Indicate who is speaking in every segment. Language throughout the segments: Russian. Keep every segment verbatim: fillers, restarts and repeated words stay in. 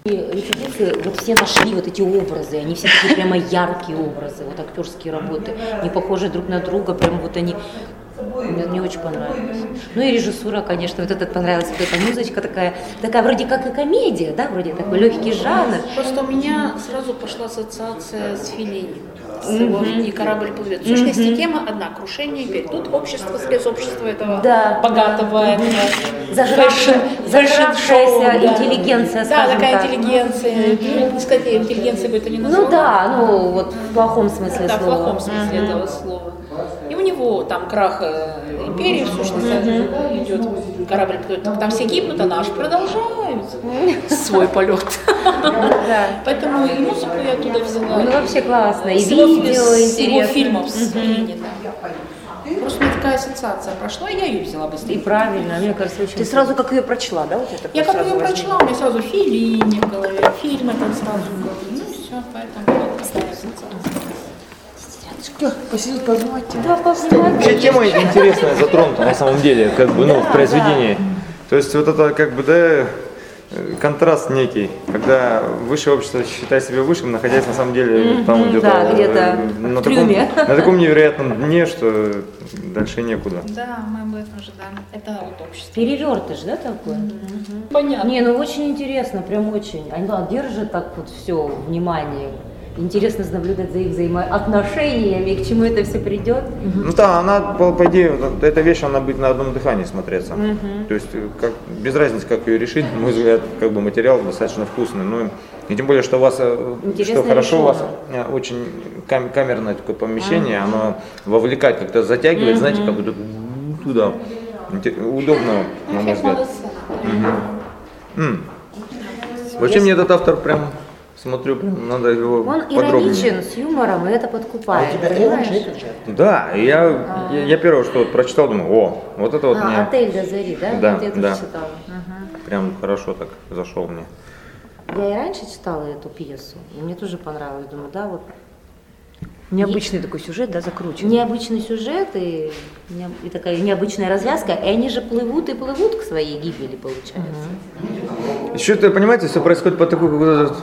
Speaker 1: И репетиции, вот все нашли вот эти образы, они все такие прямо яркие образы, вот актерские работы, не похожи друг на друга, прям вот они, мне, мне очень понравилось. Ну и режиссура, конечно, вот этот понравилась, вот эта музычка такая, такая вроде как и комедия, да, вроде такой легкий жанр.
Speaker 2: Просто у меня сразу пошла ассоциация с Феллини. Mm-hmm. И корабль плывет. В сущности, mm-hmm. тема одна — крушение империи. Тут общество, спецобщество этого да. богатого, mm-hmm.
Speaker 1: зажравшаяся интеллигенция,
Speaker 2: да, такая
Speaker 1: так.
Speaker 2: интеллигенция. Mm-hmm. Кстати, интеллигенция бы это не назвала.
Speaker 1: Ну да, ну вот в плохом смысле
Speaker 2: да,
Speaker 1: слова.
Speaker 2: Да, в плохом смысле mm-hmm. этого слова. И у него там крах империи, в сущности, mm-hmm. идет, корабль плывет. Там все гибнут, а наши продолжают свой полет. Поэтому и музыку я оттуда взяла.
Speaker 1: Ну вообще классно. И
Speaker 2: видео, из его фильмов с Феллини, да. Просто у меня такая ассоциация прошла, и я ее взяла быстрее.
Speaker 1: И правильно, мне кажется, очень...
Speaker 3: Ты сразу как ее прочла, да? Вот это
Speaker 2: я как ее прочла, у меня сразу Феллини в голове, фильм этот сразу. Ну все, поэтому такая ассоциация.
Speaker 3: Посидеть, позвать.
Speaker 1: Да, позвать.
Speaker 4: Вообще тема интересная затронута на самом деле, как бы, ну, в произведении. То есть вот это как бы, да, контраст некий, когда высшее общество считает себя высшим, находясь на самом деле mm-hmm, там где-то,
Speaker 1: да, где-то
Speaker 4: на, таком, на таком невероятном дне, что дальше некуда.
Speaker 2: Да, мы об этом же, да. Это вот общество.
Speaker 1: Перевертыш, да, такой?
Speaker 2: Mm-hmm. Понятно.
Speaker 1: Не, ну очень интересно, прям очень. Они да, держат так вот все внимание. Интересно наблюдать за их взаимоотношениями, к чему это все придет.
Speaker 4: Ну да, она, по, по идее, эта вещь, она будет на одном дыхании смотреться.
Speaker 1: Uh-huh.
Speaker 4: То есть, как, без разницы, как ее решить, на мой взгляд, как бы материал достаточно вкусный. Ну, и тем более, что у вас, интересно что хорошо, у вас очень кам- камерное такое помещение, uh-huh. оно вовлекает, как-то затягивает, uh-huh. знаете, как будто туда. Удобно, на мой взгляд. Uh-huh. Mm. Вообще, мне этот автор прям... Смотрю, прям надо его
Speaker 1: он
Speaker 4: подробнее.
Speaker 1: Ироничен, с юмором, и это подкупает.
Speaker 3: А у тебя
Speaker 4: да, я, а. я, я первое, что вот прочитал, думаю, о, вот это вот
Speaker 1: а,
Speaker 4: мне...
Speaker 1: «Отель до зари», да?
Speaker 4: Да,
Speaker 1: вот я тоже
Speaker 4: да.
Speaker 1: читала. Угу.
Speaker 4: Прям хорошо так зашел мне.
Speaker 1: Я и раньше читала эту пьесу, и мне тоже понравилось. Думаю, да, вот...
Speaker 3: Необычный такой сюжет, да, закручен.
Speaker 1: Необычный сюжет и, не, и такая необычная развязка, и они же плывут и плывут к своей гибели, получается.
Speaker 4: Угу. Еще, понимаете, все происходит по такой какой-то...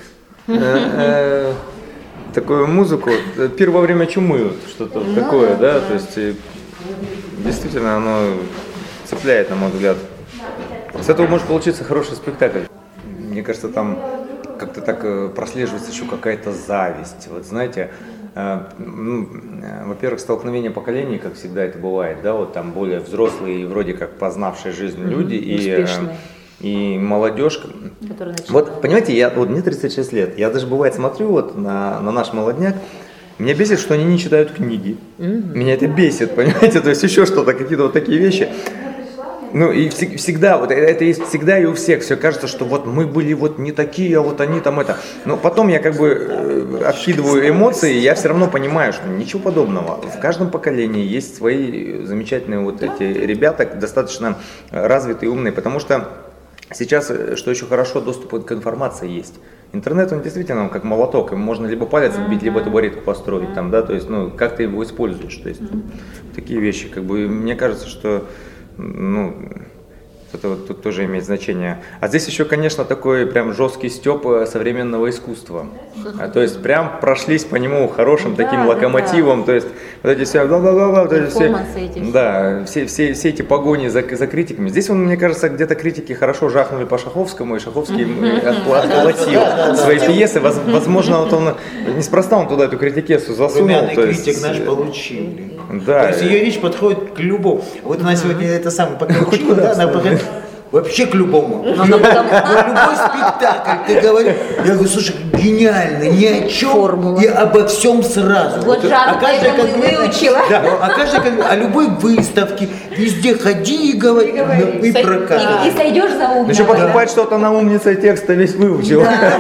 Speaker 4: такую музыку, пир во время чумы, что-то ну, такое, да, да, то есть действительно оно цепляет, на мой взгляд. С этого может получиться хороший спектакль. Мне кажется, там как-то так прослеживается еще какая-то зависть. Вот знаете, ну, во-первых, столкновение поколений, как всегда это бывает, да, вот там более взрослые и вроде как познавшие жизнь люди
Speaker 1: успешные.
Speaker 4: и И молодежь, вот понимаете, я, вот мне тридцать шесть лет, я даже бывает смотрю вот на, на наш молодняк, меня бесит, что они не читают книги, mm-hmm. меня это бесит, понимаете, то есть еще что-то, какие-то вот такие вещи. Ну и вс- всегда, вот это есть всегда и у всех, все кажется, что вот мы были вот не такие, а вот они там это. Но потом я как бы э, откидываю эмоции, и я все равно понимаю, что ничего подобного. В каждом поколении есть свои замечательные вот эти ребята, достаточно развитые, умные, потому что сейчас, что еще хорошо, доступ к информации есть. Интернет, он действительно как молоток, им можно либо палец отбить, либо табуретку построить, там, да, то есть, ну, как ты его используешь, то есть, такие вещи, как бы, мне кажется, что, ну, это вот тут тоже имеет значение. А здесь еще, конечно, такой прям жесткий стёб современного искусства. А, то есть прям прошлись по нему хорошим да, таким локомотивом. Да, да. То есть вот эти все, бла-бла-бла, вот эти все, да, все, все, все эти погони за, за критиками. Здесь, он, мне кажется, где-то критики хорошо жахнули по Шаховскому, и Шаховский отколотил свои пьесы. Возможно, вот он неспроста он туда эту критикессу засунул.
Speaker 5: Румяный критик наш получили.
Speaker 4: Да.
Speaker 5: То есть ее речь подходит к любому. Вот она сегодня это самое пока учила, да, она подходит вообще к любому. К любой спектакль, ты говоришь, я говорю, слушай, гениально, ни о чем Формула. И обо всем сразу.
Speaker 1: Вот Жанна поэтому и выучила.
Speaker 5: Да, а каждый, о любой выставке, везде ходи и говори, ну, и прокат.
Speaker 1: И, и сойдешь за умного.
Speaker 4: Еще покупать что-то на умница текста весь выучил.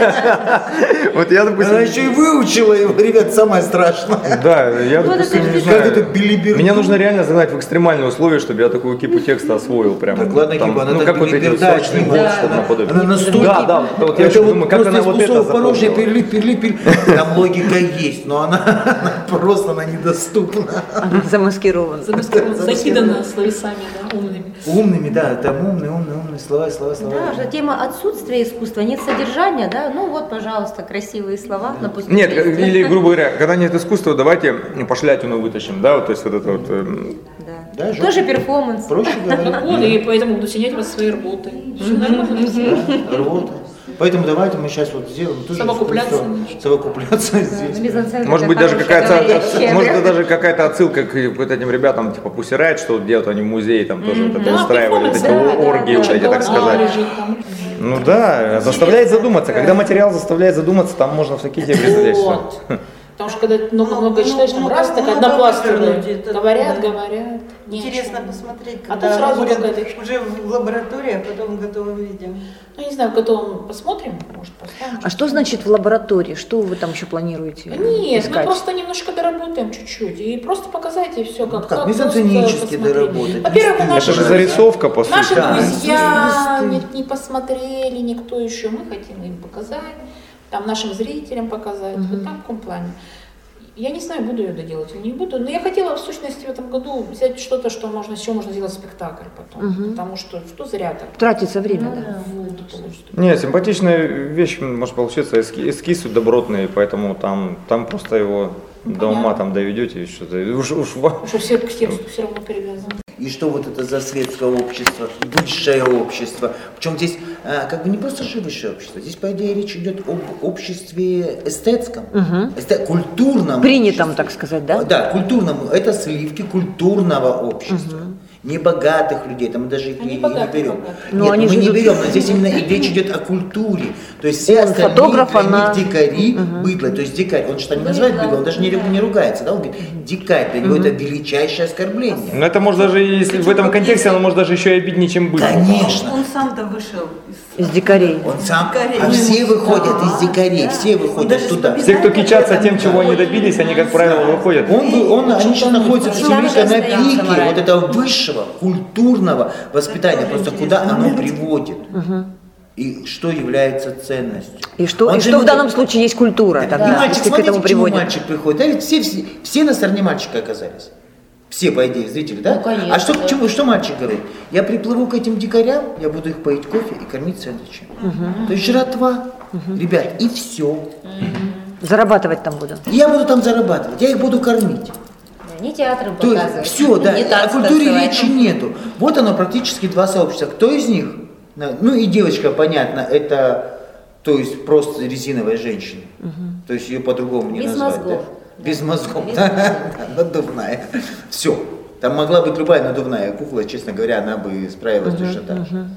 Speaker 4: Вот я, допустим...
Speaker 5: Она еще и выучила его, ребят, самое страшное.
Speaker 4: Да, я, допустим, не знаю.
Speaker 5: Меня
Speaker 4: нужно реально загнать в экстремальные условия, чтобы я такую кипу текста освоил прям.
Speaker 5: Так ладно, кипа, она так
Speaker 4: вот эти вот
Speaker 5: передач,
Speaker 4: сочный
Speaker 5: да,
Speaker 4: голос,
Speaker 5: да,
Speaker 4: что-то
Speaker 5: да.
Speaker 4: наподобие.
Speaker 5: Она настолько...
Speaker 4: Да, да, вот я
Speaker 5: это
Speaker 4: еще
Speaker 5: вот
Speaker 4: думаю, как
Speaker 5: просто
Speaker 4: она
Speaker 5: из
Speaker 4: вот это
Speaker 5: пустого порожья
Speaker 4: запомнила.
Speaker 5: перлит, перлит, перлит. Там логика есть, но она, она просто она недоступна.
Speaker 3: Она замаскирована.
Speaker 2: Закидана словесами, да, умными.
Speaker 5: Умными, да, там умные, умные, умные слова, слова, слова.
Speaker 1: Да, что тема отсутствия искусства, нет содержания, да, ну вот, пожалуйста, красивые слова, ну пусть
Speaker 4: Нет,
Speaker 1: есть.
Speaker 4: или, грубо говоря, когда нет искусства, давайте пошлятину вытащим, да, вот, то есть вот это вот... эм,
Speaker 5: Да,
Speaker 1: Да. Тоже перформанс.
Speaker 5: Проще говоря.
Speaker 2: Вот, и поэтому буду сидеть вас своей работой. Все нормально.
Speaker 5: Да, рвота. Поэтому давайте мы сейчас вот сделаем тоже
Speaker 2: Совокупляться.
Speaker 5: искусство. Совокупляться здесь.
Speaker 1: Мизансцена
Speaker 4: Может быть,
Speaker 1: такая
Speaker 4: даже
Speaker 1: хорошая,
Speaker 4: какая-то,
Speaker 1: говорящая,
Speaker 4: может
Speaker 1: да?
Speaker 4: быть, даже какая-то отсылка к вот этим ребятам, типа Pussy Riot, что вот делают они в музее, там тоже вот это
Speaker 2: Да,
Speaker 4: устраивали, вот эти
Speaker 2: перформанс, да,
Speaker 4: оргии,
Speaker 1: да,
Speaker 4: вот
Speaker 1: да,
Speaker 4: эти,
Speaker 1: да,
Speaker 4: так
Speaker 1: да,
Speaker 4: сказать.
Speaker 2: лежит там.
Speaker 4: Ну да, заставляет задуматься. Когда материал заставляет задуматься, там можно в такие темы залезть.
Speaker 2: Вот. Потому что когда много-много читаешь, там раз, такая однопластырная. Говорят, говорят.
Speaker 6: Интересно
Speaker 2: нечего.
Speaker 6: посмотреть,
Speaker 2: А
Speaker 6: когда
Speaker 2: тут сразу
Speaker 6: будет
Speaker 2: какая-то-
Speaker 6: уже в лаборатории, а потом в готовом виде.
Speaker 2: Ну, не знаю, в готовом посмотрим, может, поставим.
Speaker 3: А что значит в лаборатории? Что вы там еще планируете
Speaker 2: Нет, мы
Speaker 3: искать?
Speaker 2: просто немножко доработаем чуть-чуть. И просто показать, и все как.
Speaker 5: Как,
Speaker 2: как
Speaker 5: мизансценически
Speaker 2: просто посмотреть.
Speaker 5: доработать.
Speaker 2: Во-первых, у наших
Speaker 4: Это же зарисовка, по сути.
Speaker 2: Наши
Speaker 5: Да.
Speaker 2: друзья
Speaker 5: Листы.
Speaker 2: не, не посмотрели, никто еще. Мы хотим им показать, там нашим зрителям показать. Вот так в каком плане. Я не знаю, буду я это делать или не буду, но я хотела в сущности в этом году взять что-то, что можно, из чего можно сделать спектакль потом.
Speaker 3: Мгм.
Speaker 2: Потому что что зря так.
Speaker 3: Тратится время,
Speaker 1: Ну
Speaker 3: да.
Speaker 1: да.
Speaker 2: Вот, получится.
Speaker 4: Не, симпатичная вещь может получиться, эски- эскиз добротный, поэтому там, там просто его до ума
Speaker 2: понятно.
Speaker 4: там доведете и что-то. Уж, уж ва-
Speaker 2: Потому что все к тексту все равно привязаны.
Speaker 5: И что вот это за светское общество, высшее общество. Причем здесь а, как бы не просто же высшее общество, здесь, по идее, речь идет об обществе эстетском,
Speaker 3: Мгм.
Speaker 5: эсте- культурном
Speaker 3: Принятом,
Speaker 5: обществе.
Speaker 3: так сказать, да?
Speaker 5: Да, культурном. Это сливки культурного общества. Не богатых людей, там мы даже их
Speaker 2: Они
Speaker 5: не, не
Speaker 2: богатые,
Speaker 5: берем.
Speaker 2: богатые.
Speaker 3: Ну,
Speaker 5: Нет,
Speaker 3: они
Speaker 5: мы
Speaker 3: же
Speaker 5: не
Speaker 3: идут-
Speaker 5: берем, но здесь именно речь идет о культуре. То есть все
Speaker 3: Он
Speaker 5: остальные
Speaker 3: фотограф,
Speaker 5: для них
Speaker 3: она-
Speaker 5: дикари, быдло. То есть дикарь, он что не называет быдло, он даже не, не ругается, да, он говорит, дикарь, для него это величайшее оскорбление.
Speaker 4: Но это может даже, если в этом контексте, оно может даже еще и обиднее, чем было.
Speaker 5: Конечно.
Speaker 6: Он сам-то вышел из...
Speaker 3: Из дикарей.
Speaker 5: Он сам,
Speaker 6: Дикарей.
Speaker 5: а все выходят
Speaker 6: Да,
Speaker 5: из дикарей,
Speaker 6: да.
Speaker 5: все
Speaker 6: Он
Speaker 5: выходят
Speaker 6: даже
Speaker 5: туда.
Speaker 6: что
Speaker 4: Все, кто кичатся тем, чего они добились, они, как правило, выходят.
Speaker 5: Он, бы- он, они сейчас находятся в
Speaker 1: Там же
Speaker 5: человека на
Speaker 1: остается
Speaker 5: пике
Speaker 1: мораль.
Speaker 5: вот этого высшего культурного воспитания, просто куда оно приводит. И что является ценностью.
Speaker 3: И что,
Speaker 5: Он
Speaker 3: и
Speaker 5: же
Speaker 3: что в
Speaker 5: не-
Speaker 3: данном случае есть культура,
Speaker 5: И
Speaker 3: тогда,
Speaker 5: мальчик,
Speaker 3: если к
Speaker 5: смотрите,
Speaker 3: этому
Speaker 5: к чему
Speaker 3: приводит.
Speaker 5: мальчик приходит. Да ведь все, все, все на стороне мальчика оказались. Все, по идее, зрители, да?
Speaker 1: Ну, конечно,
Speaker 5: а что,
Speaker 1: да.
Speaker 5: к чему, что мальчик говорит? Я приплыву к этим дикарям, я буду их поить кофе и кормить сэндвичем. То есть жратва, ребят, и все.
Speaker 3: Зарабатывать там буду.
Speaker 5: И я буду там зарабатывать, я их буду кормить.
Speaker 1: Не театром
Speaker 5: То есть
Speaker 1: показывать.
Speaker 5: все, да,
Speaker 1: не
Speaker 5: о
Speaker 1: танцы
Speaker 5: культуре
Speaker 1: танцевать.
Speaker 5: речи нету. Вот оно практически два сообщества. Кто из них? на- Ну и девочка, понятно, это, то есть просто резиновая женщина. То есть ее по-другому не
Speaker 1: Без
Speaker 5: назвать.
Speaker 1: мозгов.
Speaker 5: Да? Без мозгов,
Speaker 1: Без
Speaker 5: да, надувная. Все. Там могла быть любая надувная кукла, честно говоря, она бы справилась точно так же.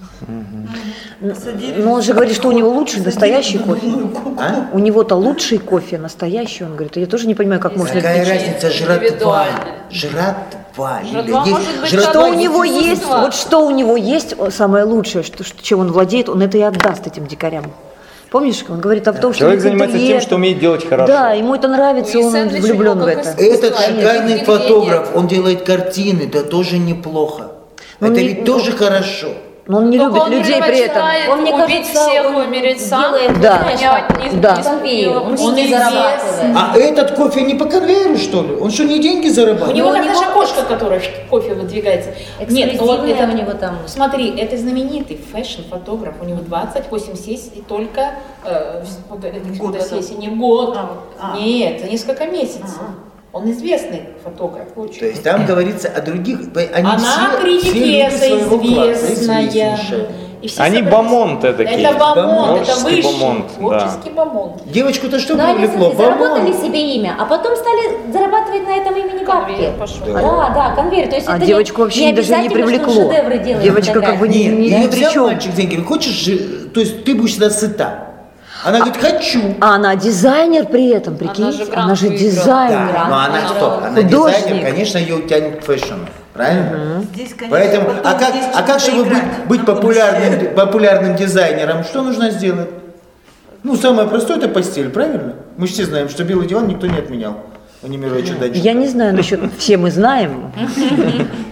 Speaker 3: Но он же говорит, что у него лучший настоящий кофе.
Speaker 5: А?
Speaker 3: У него-то лучший кофе, настоящий, он говорит. Я тоже не понимаю, как можно
Speaker 5: Какая
Speaker 3: отличить.
Speaker 5: разница, жратва?
Speaker 2: Индивидуально.
Speaker 5: Жратва. Лиля.
Speaker 2: Жратва
Speaker 5: Есть
Speaker 2: может быть
Speaker 5: жратва
Speaker 3: Что у
Speaker 2: Какое
Speaker 3: него
Speaker 2: искусство?
Speaker 3: есть, вот что у него есть, о, самое лучшее, что, что- чем он владеет, он это и отдаст этим дикарям. Помнишь, он говорит о том, что
Speaker 4: Человек
Speaker 3: он
Speaker 4: занимается тем,
Speaker 3: интеллект.
Speaker 4: что умеет делать хорошо.
Speaker 3: Да, ему это нравится,
Speaker 2: Ну, и
Speaker 3: он
Speaker 2: сэндвич у
Speaker 3: влюблен
Speaker 2: него
Speaker 3: в
Speaker 2: как
Speaker 3: это.
Speaker 2: искусство.
Speaker 5: Этот
Speaker 2: Конечно.
Speaker 5: шикарный
Speaker 2: Нигде
Speaker 5: фотограф,
Speaker 2: нет.
Speaker 5: он делает картины, да тоже неплохо.
Speaker 3: Ну,
Speaker 5: Это
Speaker 3: не-
Speaker 5: ведь
Speaker 3: ну,
Speaker 5: тоже хорошо.
Speaker 3: Но он не
Speaker 2: Только
Speaker 3: любит
Speaker 2: он
Speaker 3: людей при этом.
Speaker 2: превращает
Speaker 1: Он, мне
Speaker 2: убить
Speaker 1: кажется,
Speaker 2: всех,
Speaker 1: он
Speaker 2: умереть сам.
Speaker 1: делает,
Speaker 3: Да.
Speaker 1: знаешь,
Speaker 2: понять,
Speaker 1: как,
Speaker 2: не-
Speaker 3: Да.
Speaker 2: не
Speaker 1: конвейер, он
Speaker 2: он
Speaker 1: не
Speaker 2: не
Speaker 1: зарабатывает.
Speaker 5: А этот кофе не по конвейеру, что ли? Он что, не деньги
Speaker 2: У
Speaker 5: зарабатывает?
Speaker 2: него
Speaker 1: у
Speaker 2: как
Speaker 1: него
Speaker 2: даже кошка, которая кофе выдвигается. Нет, ну вот
Speaker 1: Эксклюзивное
Speaker 2: это,
Speaker 1: у него там.
Speaker 2: Смотри, это знаменитый фэшн-фотограф. У него двадцать восемь сессий только э, в- вот этих
Speaker 6: Год
Speaker 2: фотосессий. Не год.
Speaker 6: А, а.
Speaker 2: Нет, за несколько месяцев. Он известный фотограф. Очень.
Speaker 5: То есть там говорится о других. Они
Speaker 2: Она
Speaker 5: все,
Speaker 2: критикеса
Speaker 5: все любят своего класса,
Speaker 2: известная.
Speaker 5: известнейшая.
Speaker 2: И все
Speaker 4: Они
Speaker 2: собрались.
Speaker 4: бомонд такие.
Speaker 2: Это бомонд, это
Speaker 4: Творческий
Speaker 2: высший.
Speaker 4: бомонд, да.
Speaker 2: Творческий бомонд.
Speaker 5: Девочку-то что
Speaker 1: Да, они
Speaker 5: привлекло?
Speaker 1: заработали
Speaker 5: Бомонд.
Speaker 1: себе имя, а потом стали зарабатывать на этом имени бабки.
Speaker 2: Конвейер пошел.
Speaker 1: Да, да, конвейер. То есть
Speaker 3: А
Speaker 1: это
Speaker 3: девочку
Speaker 1: не,
Speaker 3: вообще
Speaker 1: не
Speaker 3: даже не
Speaker 1: обязательно, что он
Speaker 3: привлекло.
Speaker 1: шедевры делает
Speaker 3: Девочка как бы
Speaker 1: фотографии.
Speaker 3: не-
Speaker 5: Нет,
Speaker 3: ни
Speaker 5: не
Speaker 3: при
Speaker 5: взял
Speaker 3: чем.
Speaker 5: мальчик деньги, говорит, хочешь, же- то есть ты будешь всегда сыта. Она говорит, хочу.
Speaker 3: А она дизайнер при этом, прикинь?
Speaker 2: Она же грант
Speaker 3: Она же
Speaker 2: выиграла.
Speaker 3: дизайнер.
Speaker 5: Да, но она
Speaker 2: Она
Speaker 5: что? Она
Speaker 3: художник.
Speaker 5: дизайнер, конечно, ее тянет к фэшну. Правильно?
Speaker 6: Здесь, конечно,
Speaker 5: Поэтому,
Speaker 6: потом
Speaker 5: а как,
Speaker 6: здесь
Speaker 5: а как
Speaker 6: что-то
Speaker 5: чтобы быть,
Speaker 6: играть
Speaker 5: быть
Speaker 6: на
Speaker 5: популярным,
Speaker 6: будущее.
Speaker 5: популярным дизайнером, что нужно сделать? Ну, самое простое это постель, правильно? Мы же все знаем, что белый диван никто не отменял. Анимируя чудачника.
Speaker 3: Я не знаю насчет «все мы знаем».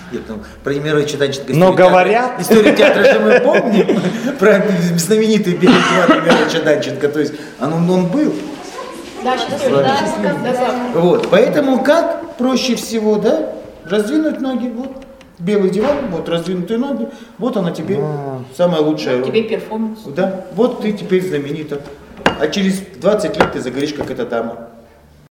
Speaker 5: Нет, ну, про Немировича Данченко.
Speaker 4: Но
Speaker 5: историю
Speaker 4: говорят-
Speaker 5: театра- Историю театра же мы помним, про знаменитый белый диван Немировича Данченко, то есть он, он был.
Speaker 2: Да, счастливо. Да, до завтра.
Speaker 5: Вот, поэтому как проще всего, да, раздвинуть ноги, вот, белый диван, вот, раздвинутые ноги, вот она тебе самая лучшая роль.
Speaker 2: Тебе перформанс.
Speaker 5: Да, вот ты теперь знаменита. А через двадцать лет ты загоришь, как эта дама.